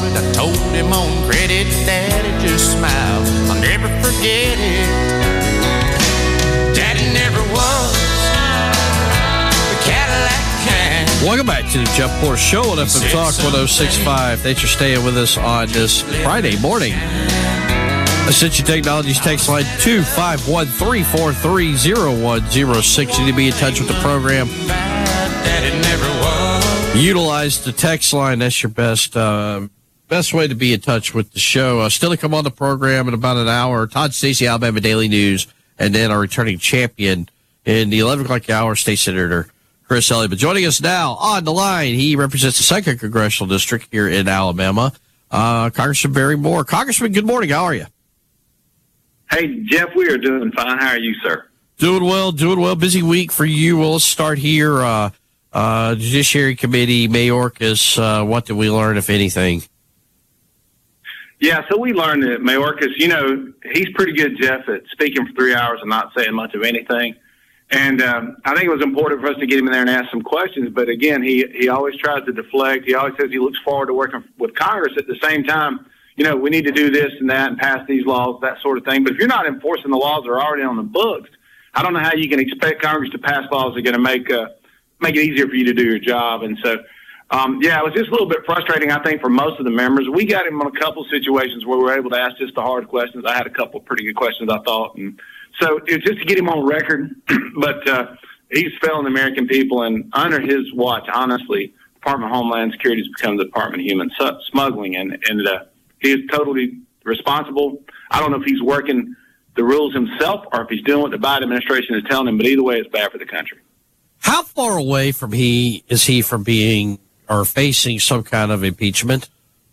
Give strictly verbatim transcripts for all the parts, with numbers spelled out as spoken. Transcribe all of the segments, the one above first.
bought it. I told him on credit, Daddy just smiled. I'll never forget it. Daddy never was the Cadillac kind. Welcome back to the Jeff Poor Show on F M Talk one oh six point five. Thanks for staying with us on this Friday morning. Ascension Technologies text line two five one, three four three, zero one zero six. You need to be in touch with the program. Utilize the text line. That's your best uh, best way to be in touch with the show. Uh, still to come on the program in about an hour. Todd Stacey, Alabama Daily News, and then our returning champion in the eleven o'clock hour, State Senator Chris Elliott. But joining us now on the line, he represents the second Congressional District here in Alabama, uh, Congressman Barry Moore. Congressman, good morning. How are you? Hey, Jeff, we are doing fine. How are you, sir? Doing well, doing well. Busy week for you. Well, let's start here. Uh, uh, Judiciary Committee, Mayorkas, uh, what did we learn, if anything? Yeah, so we learned that Mayorkas, you know, he's pretty good, Jeff, at speaking for three hours and not saying much of anything. And um, I think it was important for us to get him in there and ask some questions. But, again, he, he always tries to deflect. He always says he looks forward to working with Congress. At the same time, you know, we need to do this and that and pass these laws, that sort of thing. But if you're not enforcing the laws that are already on the books, I don't know how you can expect Congress to pass laws that are going to make uh, make it easier for you to do your job. And so, um, yeah, it was just a little bit frustrating, I think, for most of the members. We got him on a couple situations where we were able to ask just the hard questions. I had a couple of pretty good questions, I thought. And so it's just to get him on record. But uh, he's failing the American people. And under his watch, honestly, Department of Homeland Security has become the Department of Human Smuggling. And, and uh, he is totally responsible. I don't know if he's working the rules himself or if he's doing what the Biden administration is telling him, but either way, it's bad for the country. How far away from he is he from being or facing some kind of impeachment?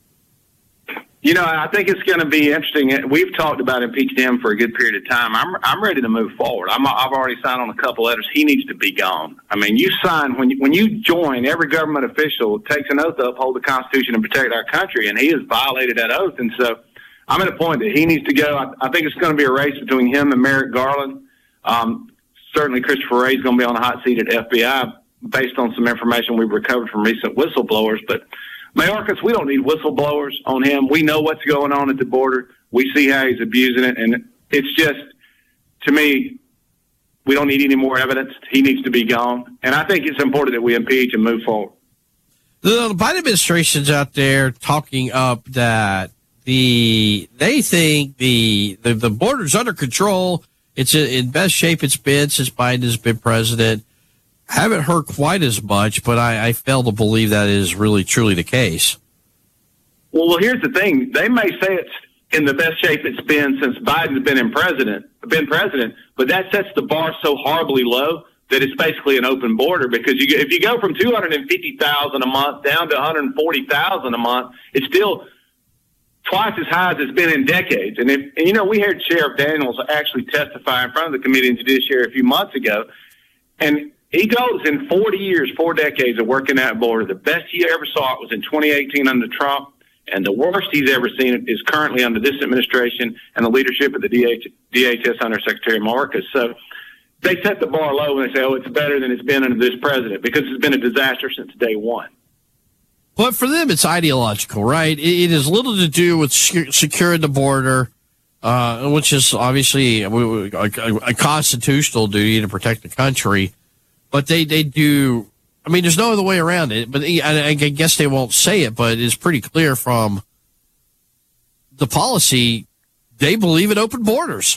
You know, I think it's going to be interesting. We've talked about impeaching him for a good period of time. I'm I'm ready to move forward. I'm, I've already signed on a couple letters. He needs to be gone. I mean, you sign when you, when you join, every government official takes an oath to uphold the Constitution and protect our country, and he has violated that oath. And so I'm at a point that he needs to go. I, I think it's going to be a race between him and Merrick Garland. Um, certainly, Christopher Wray is going to be on the hot seat at F B I based on some information we've recovered from recent whistleblowers, but Mayorkas, we don't need whistleblowers on him. We know what's going on at the border. We see how he's abusing it. And it's just, to me, we don't need any more evidence. He needs to be gone. And I think it's important that we impeach and move forward. The, the Biden administration's out there talking up that the they think the, the, the border's under control. It's in best shape it's been since Biden has been president. I haven't heard quite as much, but I, I fail to believe that is really truly the case. Well, well, here's the thing. They may say it's in the best shape it's been since Biden's been in president, been president, but that sets the bar so horribly low that it's basically an open border because you, if you go from two hundred fifty thousand a month down to one hundred forty thousand a month, it's still twice as high as it's been in decades. And, if, and you know, we heard Sheriff Daniels actually testify in front of the Committee on Judiciary a few months ago, and he goes in forty years, four decades of working that border. The best he ever saw it was in twenty eighteen under Trump, and the worst he's ever seen it is currently under this administration and the leadership of the D H S under Secretary Mayorkas. So they set the bar low when they say, oh, it's better than it's been under this president because it's been a disaster since day one. But for them, it's ideological, right? It has little to do with securing the border, uh, which is obviously a, a, a constitutional duty to protect the country. But they, they do, I mean, there's no other way around it. But I, I guess they won't say it, but it's pretty clear from the policy, they believe in open borders.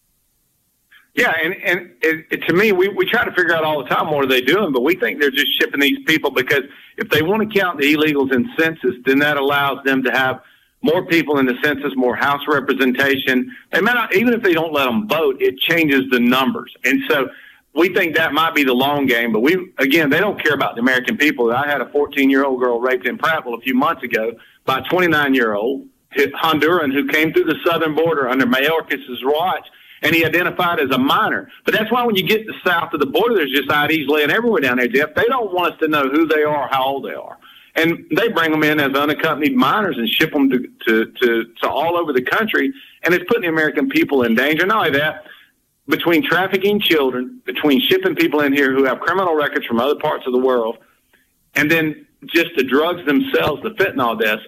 Yeah, and, and it, it, to me, we, we try to figure out all the time what are they doing, but we think they're just shipping these people because if they want to count the illegals in census, then that allows them to have more people in the census, more House representation. They may not, even if they don't let them vote, it changes the numbers. And so we think that might be the long game, but we, again, they don't care about the American people. I had a fourteen-year-old girl raped in Prattville a few months ago by a twenty-nine-year-old Honduran who came through the southern border under Mayorkas' watch, and he identified as a minor. But that's why when you get to south of the border, there's just I Ds laying everywhere down there, Jeff. They don't want us to know who they are, how old they are. And they bring them in as unaccompanied minors and ship them to, to, to, to all over the country, and it's putting the American people in danger. Not only that, between trafficking children, between shipping people in here who have criminal records from other parts of the world, and then just the drugs themselves, the fentanyl deaths,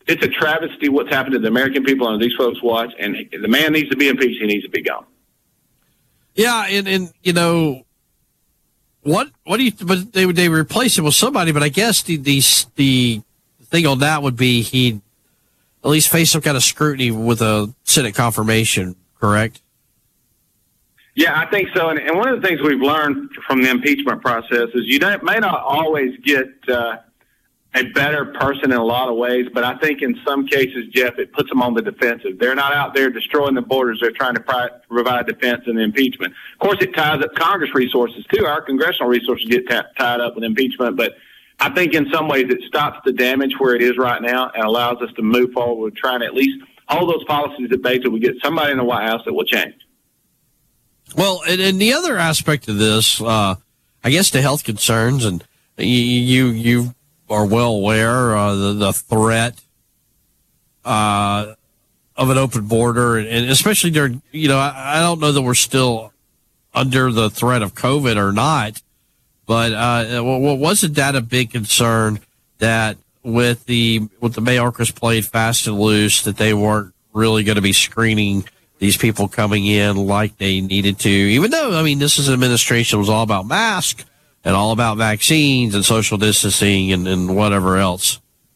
it's a travesty what's happened to the American people and these folks watch, and the man needs to be impeached. He needs to be gone. Yeah, and, and you know, what what do you, but they would they replace him with somebody, but I guess the, the, the thing on that would be he'd at least face some kind of scrutiny with a Senate confirmation, correct? Yeah, I think so. And, and one of the things we've learned from the impeachment process is you don't, may not always get uh, a better person in a lot of ways, but I think in some cases, Jeff, it puts them on the defensive. They're not out there destroying the borders. They're trying to pri- provide defense in the impeachment. Of course, it ties up Congress resources, too. Our congressional resources get t- tied up with impeachment, but I think in some ways it stops the damage where it is right now and allows us to move forward with trying to at least hold those policies debates that we get somebody in the White House that will change. Well, and, and the other aspect of this, uh, I guess the health concerns, and you you, you are well aware uh, the, the threat uh, of an open border, and, and especially during, you know, I, I don't know that we're still under the threat of COVID or not, but uh, wasn't that a big concern that with the with the Mayorkas played fast and loose, that they weren't really going to be screening these people coming in like they needed to, even though, I mean, this is an administration that was all about masks and all about vaccines and social distancing and, and whatever else.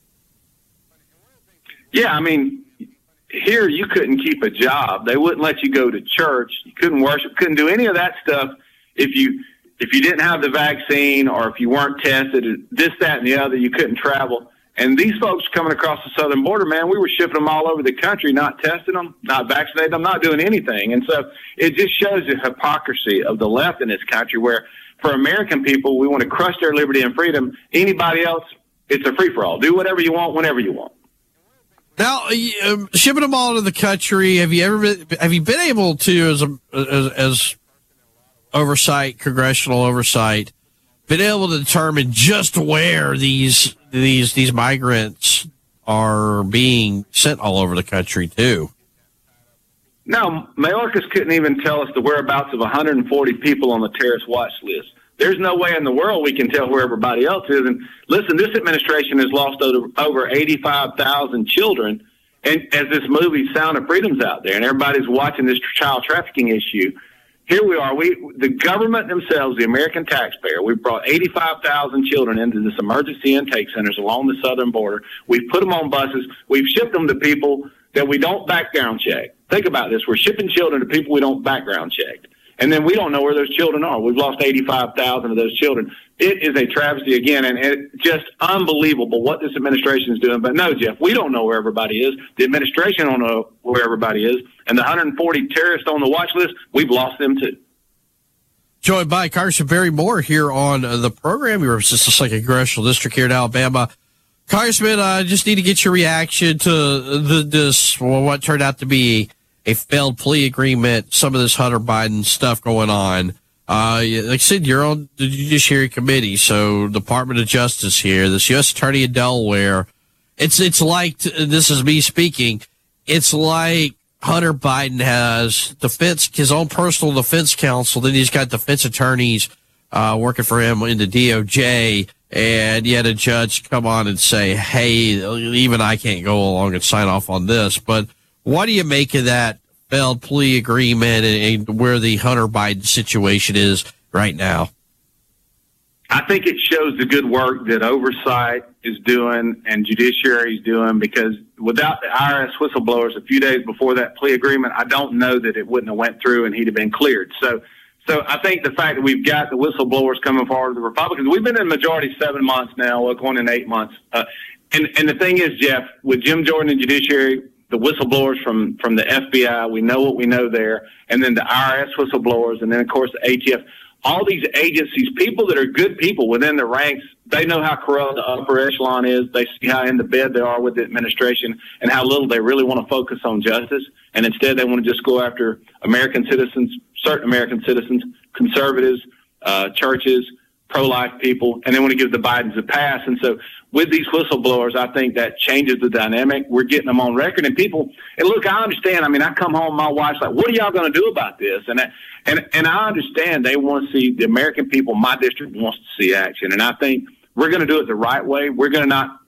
Yeah, I mean, here you couldn't keep a job. They wouldn't let you go to church. You couldn't worship, couldn't do any of that stuff if you if you didn't have the vaccine or if you weren't tested, this, that, and the other, you couldn't travel. And these folks coming across the southern border, man, we were shipping them all over the country, not testing them, not vaccinating them, not doing anything. And so it just shows the hypocrisy of the left in this country where for American people, we want to crush their liberty and freedom. Anybody else, it's a free-for-all. Do whatever you want, whenever you want. Now, um, shipping them all into the country, have you ever been, have you been able to, as, a, as, as oversight, congressional oversight, been able to determine just where these these these migrants are being sent all over the country too? No, Mayorkas couldn't even tell us the whereabouts of one hundred forty people on the terrorist watch list. There's no way in the world we can tell where everybody else is. And listen, this administration has lost over eighty-five thousand children. And as this movie Sound of Freedom's out there and everybody's watching this child trafficking issue, here we are. We, the government themselves, the American taxpayer, we've brought eighty-five thousand children into this emergency intake centers along the southern border. We've put them on buses. We've shipped them to people that we don't background check. Think about this. We're shipping children to people we don't background check. And then we don't know where those children are. We've lost eighty-five thousand of those children. It is a travesty again, and it's just unbelievable what this administration is doing. But no, Jeff, we don't know where everybody is. The administration don't know where everybody is. And the one hundred forty terrorists on the watch list, we've lost them too. Joined by Congressman Barry Moore here on the program. You're just a second congressional district here in Alabama. Congressman, I uh, just need to get your reaction to the, this, well, what turned out to be a failed plea agreement, some of this Hunter Biden stuff going on. Uh, like I said, you're on the Judiciary Committee, so Department of Justice here, this U S Attorney in Delaware. It's, it's like, this is me speaking, it's like Hunter Biden has defense, his own personal defense counsel, then he's got defense attorneys, uh, working for him in the D O J, and yet a judge come on and say, hey, even I can't go along and sign off on this. But what do you make of that failed plea agreement and, and where the Hunter Biden situation is right now? I think it shows the good work that oversight is doing and judiciary is doing, because without the I R S whistleblowers a few days before that plea agreement, I don't know that it wouldn't have went through and he'd have been cleared. So, so I think the fact that we've got the whistleblowers coming forward, the Republicans, we've been in the majority seven months now, we're going in eight months. Uh, and, and the thing is, Jeff, with Jim Jordan and judiciary, the whistleblowers from, from the F B I, we know what we know there, and then the I R S whistleblowers, and then, of course, the A T F. All these agencies, people that are good people within the ranks, they know how corrupt the upper echelon is. They see how in the bed they are with the administration and how little they really want to focus on justice. And instead, they want to just go after American citizens, certain American citizens, conservatives, uh, churches, pro-life people, and they want to give the Bidens a pass. And so with these whistleblowers, I think that changes the dynamic. We're getting them on record. And people, and look, I understand. I mean, I come home, my wife's like, what are y'all going to do about this? And I, and and I understand they want to see, the American people, my district wants to see action. And I think we're going to do it the right way. We're going to not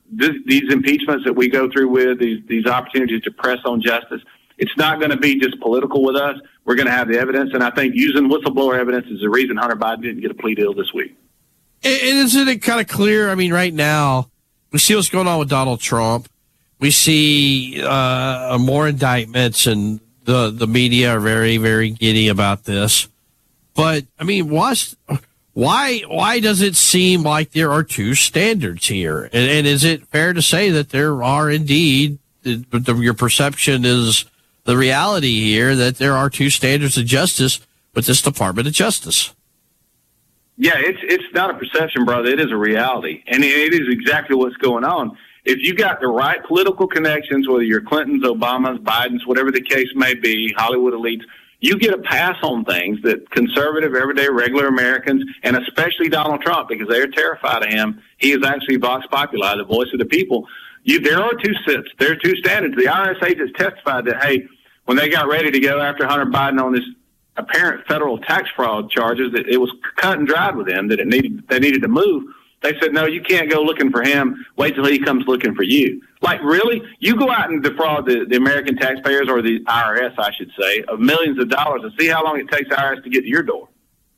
this, these impeachments that we go through with, these, these opportunities to press on justice, it's not going to be just political with us. We're going to have the evidence, and I think using whistleblower evidence is the reason Hunter Biden didn't get a plea deal this week. And isn't it kind of clear? I mean, right now, we see what's going on with Donald Trump. We see uh, more indictments, and the, the media are very, very giddy about this. But, I mean, what's, why why does it seem like there are two standards here? And, and is it fair to say that there are indeed, but the, your perception is the reality here, that there are two standards of justice with this Department of Justice? Yeah, it's it's not a perception, brother. It is a reality, and it is exactly what's going on. If you got the right political connections, whether you're Clintons, Obamas, Bidens, whatever the case may be, Hollywood elites, you get a pass on things that conservative, everyday, regular Americans, and especially Donald Trump, because they are terrified of him. He is actually vox populi, the voice of the people. You, there are two sets. There are two standards. The I R S agents testified that, hey, when they got ready to go after Hunter Biden on this apparent federal tax fraud charges, that it was cut and dried with him, that it needed, they needed to move. They said, no, you can't go looking for him. Wait till he comes looking for you. Like, really? You go out and defraud the, the American taxpayers, or the I R S, I should say, of millions of dollars, and see how long it takes the I R S to get to your door.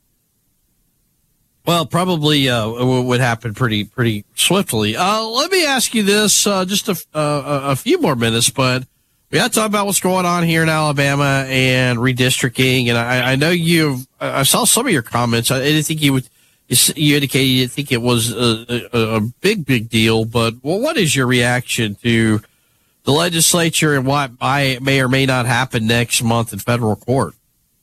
Well, probably uh, would happen pretty pretty swiftly. Uh, let me ask you this, uh, just a, uh, a few more minutes, but we got to talk about what's going on here in Alabama and redistricting. And I, I know you, I saw some of your comments. I didn't think you would, you indicated you didn't think it was a, a, a big, big deal. But well, what is your reaction to the legislature and what may or may not happen next month in federal court?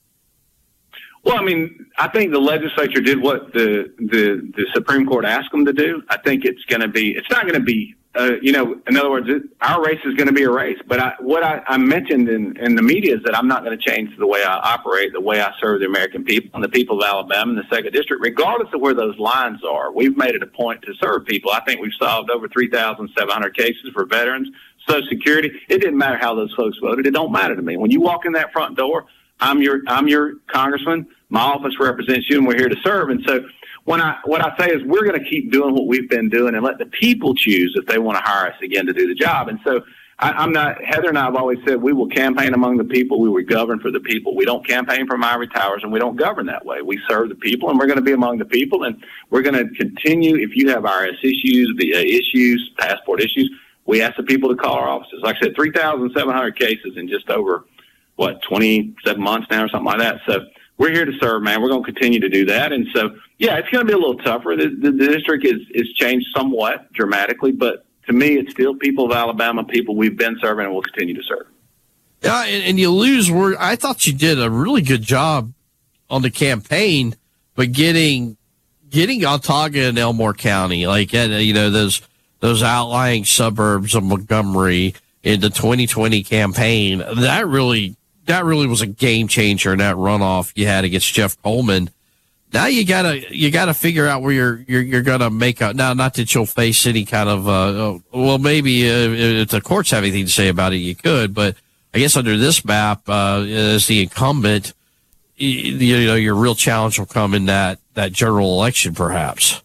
Well, I mean, I think the legislature did what the, the, the Supreme Court asked them to do. I think it's going to be, it's not going to be, uh, you know, in other words, it, our race is going to be a race. But I, what I, I mentioned in, in the media is that I'm not going to change the way I operate, the way I serve the American people and the people of Alabama and the second District, regardless of where those lines are. We've made it a point to serve people. I think we've solved over three thousand seven hundred cases for veterans, Social Security. It didn't matter how those folks voted. It don't matter to me. When you walk in that front door, I'm your, I'm your congressman. My office represents you, and we're here to serve. And so when I, what I say is we're going to keep doing what we've been doing and let the people choose if they want to hire us again to do the job. And so I, I'm not, Heather and I have always said we will campaign among the people. We will govern for the people. We don't campaign from ivory towers, and we don't govern that way. We serve the people, and we're going to be among the people, and we're going to continue. If you have I R S issues, the uh, issues, passport issues, we ask the people to call our offices. Like I said, three thousand seven hundred cases in just over, what, twenty-seven months now or something like that. So we're here to serve, man. We're going to continue to do that. And so, yeah, it's going to be a little tougher. The, the, the district is, is changed somewhat dramatically, but to me, it's still people of Alabama, people we've been serving and will continue to serve. Yeah, and, and you lose word. I thought you did a really good job on the campaign, but getting getting Autauga and Elmore County, like, you know, those those outlying suburbs of Montgomery in the twenty twenty campaign, that really that really was a game changer in that runoff you had against Jeff Coleman. Now you gotta you gotta figure out where you're you're, you're gonna make out. Now, not that you'll face any kind of uh, well, maybe uh, if the courts have anything to say about it, you could. But I guess under this map, uh, as the incumbent, you, you know, your real challenge will come in that that general election, perhaps.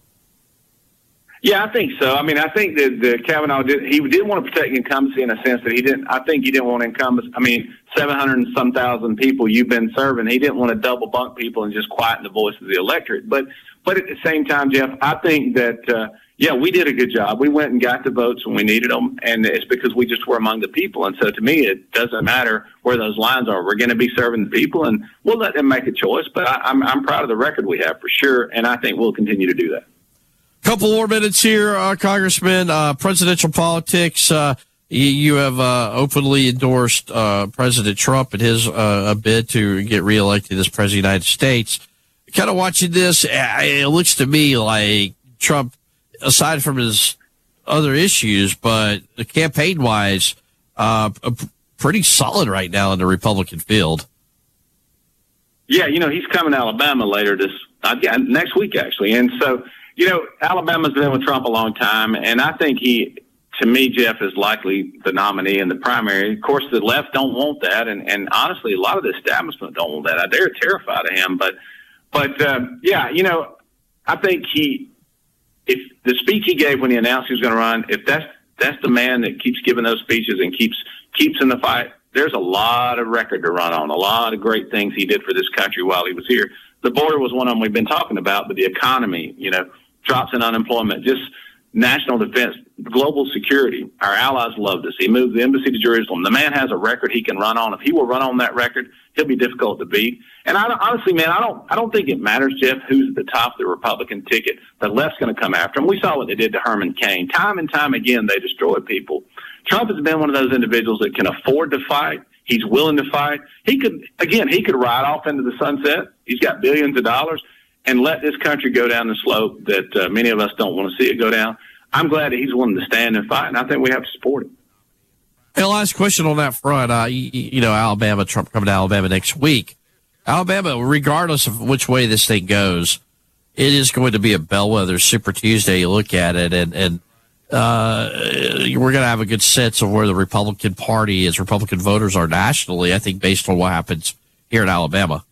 Yeah, I think so. I mean, I think that the Kavanaugh did, he did want to protect incumbency in a sense that he didn't, I think he didn't want incumbency. I mean, seven hundred and some thousand people you've been serving. He didn't want to double bunk people and just quieten the voice of the electorate. But, but at the same time, Jeff, I think that, uh, yeah, we did a good job. We went and got the votes when we needed them, and it's because we just were among the people. And so to me, it doesn't matter where those lines are. We're going to be serving the people, and we'll let them make a choice. But I, I'm, I'm proud of the record we have for sure, and I think we'll continue to do that. Couple more minutes here, uh, Congressman. Uh, presidential politics. Uh, you, you have uh, openly endorsed uh, President Trump in his uh, bid to get reelected as President of the United States. Kind of watching this, it looks to me like Trump, aside from his other issues, but campaign-wise, uh, pretty solid right now in the Republican field. Yeah, you know, he's coming to Alabama later this uh, yeah, next week, actually, and so. You know, Alabama's been with Trump a long time, and I think he, to me, Jeff, is likely the nominee in the primary. Of course, the left don't want that, and, and honestly, a lot of the establishment don't want that. They're terrified of him. But, but um, yeah, you know, I think he if the speech he gave when he announced he was going to run, if that's that's the man that keeps giving those speeches and keeps keeps in the fight, there's a lot of record to run on, a lot of great things he did for this country while he was here. The border was one of them we've been talking about, but the economy, you know, drops in unemployment, just national defense, global security. Our allies loved us. He moved the embassy to Jerusalem. The man has a record he can run on. If he will run on that record, he'll be difficult to beat. And I, honestly, man, I don't, I don't think it matters, Jeff, who's at the top of the Republican ticket. The left's going to come after him. We saw what they did to Herman Cain. Time and time again, they destroyed people. Trump has been one of those individuals that can afford to fight. He's willing to fight. He could, again, he could ride off into the sunset. He's got billions of dollars and let this country go down the slope that uh, many of us don't want to see it go down. I'm glad that he's willing to stand and fight, and I think we have to support him. Hey, last question on that front. Uh, you, you know, Alabama, Trump coming to Alabama next week. Alabama, regardless of which way this thing goes, it is going to be a bellwether Super Tuesday. You look at it, and, and uh, we're going to have a good sense of where the Republican Party is, Republican voters are nationally, I think, based on what happens here in Alabama.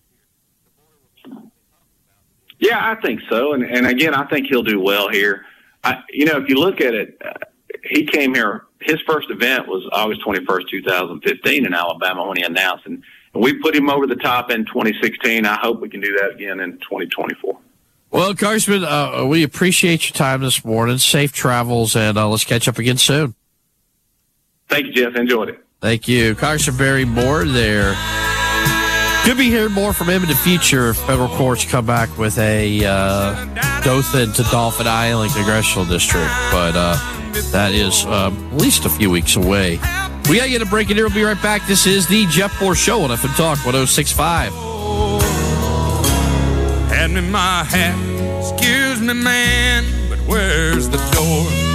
Yeah, I think so. And, and again, I think he'll do well here. I, you know, if you look at it, uh, he came here, his first event was August twenty-first, two thousand fifteen in Alabama when he announced. And, and we put him over the top in twenty sixteen. I hope we can do that again in twenty twenty-four. Well, Congressman, uh, we appreciate your time this morning. Safe travels, and uh, let's catch up again soon. Thank you, Jeff. Enjoyed it. Thank you. Congressman Barry Moore there. Could be hearing more from him in the future if federal courts come back with a uh, Dothan to Dauphin Island congressional district. But uh, that is uh, at least a few weeks away. We got to get a break in here. We'll be right back. This is the Jeff Moore Show on F M Talk one oh six point five. Hand me my hat. Excuse me, man, but where's the door?